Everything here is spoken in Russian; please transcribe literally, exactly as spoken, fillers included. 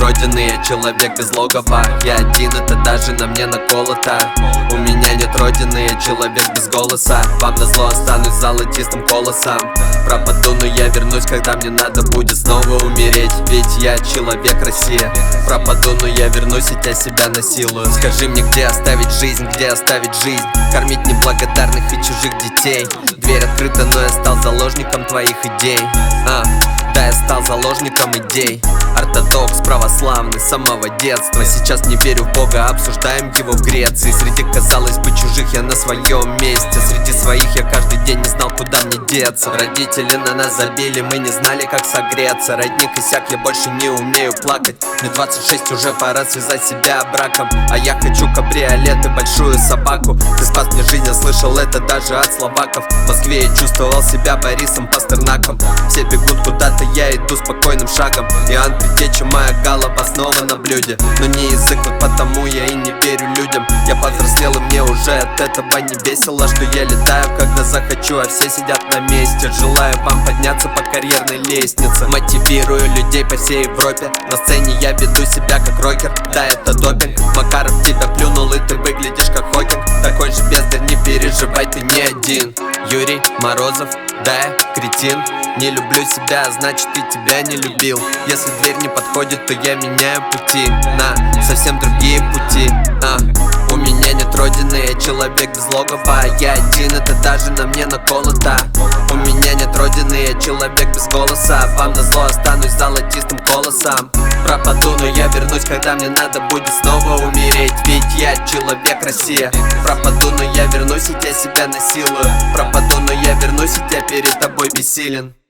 родины, я человек без логова. Я один, это даже на мне наколото. У меня нет родины, я человек без голоса. Вам назло останусь золотистым колосом. Пропаду, но я вернусь, когда мне надо будет снова умереть. Ведь я человек Россия. Пропаду, но я вернусь и тебя себя насилую. Скажи мне, где оставить жизнь, где оставить жизнь? Кормить неблагодарных и чужих детей. Дверь открыта, но я стал заложником твоих идей. а, Да, я стал заложником идей. Ортодокс, православный, с самого детства. Сейчас не верю в Бога, обсуждаем его в Греции. Среди, казалось бы, чужих я на своем месте. Среди своих я каждый день не знал, куда мне деться. Родители на нас забили, мы не знали, как согреться. Родник иссяк, я больше не умею плакать. Мне двадцать шесть, уже пора связать себя браком. А я хочу кабриолет и большую собаку. Ты спас мне жизнь, я слышал это даже от словаков. В Москве я чувствовал себя Борисом Пастернаком. Все бегут куда-то, я иду спокойным шагом. Иоанн Предтеча, моя голова снова на блюде. Но не язык, вот потому я и не верю людям. Я повзрослел, и мне уже от этого не весело, что я летаю, когда захочу, а все сидят на месте. Желаю вам подняться по карьерной лестнице. Мотивирую людей по всей Европе. На сцене я веду себя как рокер. Да, это допинг. Макаров тебя плюнул, и ты выглядишь как Хокинг. Такой же бездарь, не переживай, ты не один. Юрий Морозов, да, я кретин. Не люблю себя, значит и тебя не любил. Если дверь не подходит, то я меняю пути на совсем другие пути. а. У меня нет родины, я человек без логова. Я один, это даже на мне наколото. У меня нет родины, я человек без голоса. Вам назло останусь золотистым колосом. Пропаду, но я вернусь, когда мне надо будет снова умереть. Ведь я человек Россия. Пропаду, но я вернусь и тебя себя насилую. Пропаду, но я вернусь и тебя перед тобой бессилен.